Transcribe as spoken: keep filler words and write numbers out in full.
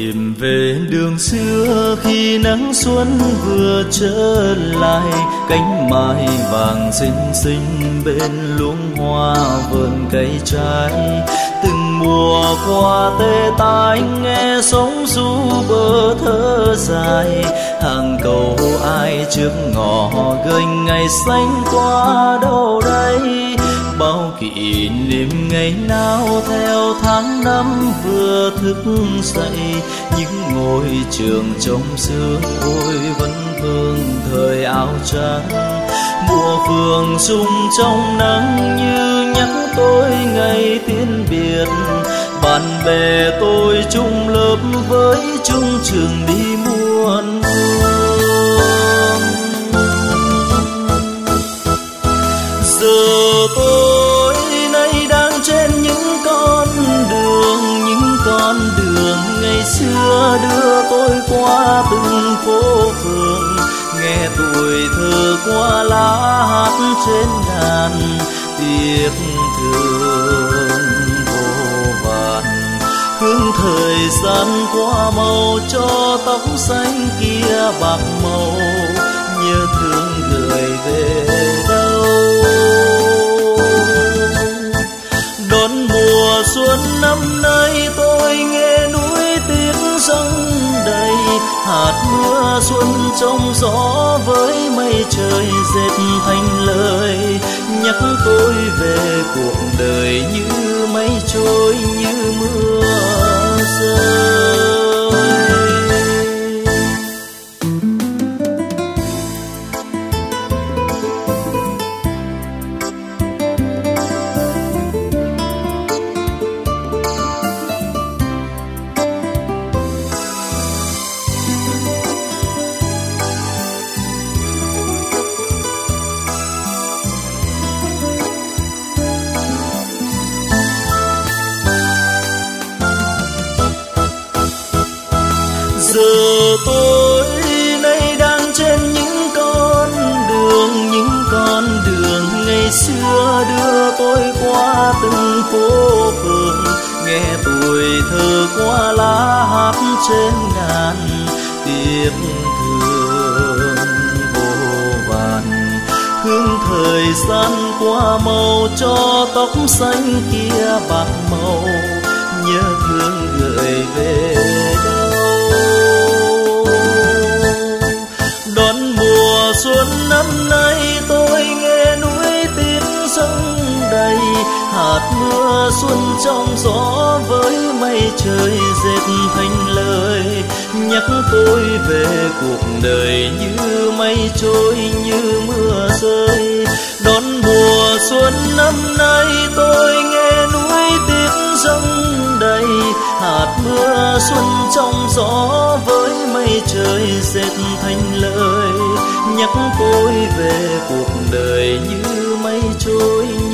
tìm về đường xưa khi nắng xuân vừa trở lại, cánh mai vàng xinh xinh bên luống hoa vườn cây trái. Từng mùa qua tê tái nghe sóng ru bờ thơ dài, hàng cầu ai trước ngõ gênh ngày xanh qua đâu đây. Bao kỷ niệm ngày nào theo tháng năm vừa thức dậy, những ngôi trường trong xưa ôi vẫn vương thời áo trắng. Mùa phường rung trong nắng như nhắc tôi ngày tiến biệt, bạn bè tôi chung lớp với chung trường đi muôn phương. Giờ tôi nay đang trên những con đường, những con đường ngày xưa đưa tôi qua từng phố phường, nghe tuổi thơ qua lá hát trên ngàn tiếc thương vô vàn. Hương thời gian qua màu cho tóc xanh kia bạc màu, nhớ thương gửi về đâu. Đón mùa xuân năm nay tôi nghe núi tiếng dâng đầy, hạt mưa xuân trong gió với mây trời dệt thành lời, nhắc tôi về cuộc đời như mây trôi như mưa rơi. Giờ tôi nay đang trên những con đường, những con đường ngày xưa đưa tôi qua từng phố phường, nghe tuổi thơ qua lá hát trên ngàn tiếc thương vô vàn. Hương thời gian qua màu cho tóc xanh kia bạc màu, nhớ thương gửi về đâu. Đón mùa xuân năm nay tôi nghe núi tiếng dâng đầy, hạt mưa xuân trong gió với mây trời dệt thành lời, nhắc tôi về cuộc đời như mây trôi như mưa rơi. Đón mùa xuân năm nay tôi nghe núi tiếng dâng đầy, hạt mưa xuân trong gió với mây trời dệt thành lời, nhắc tôi về cuộc đời như mây trôi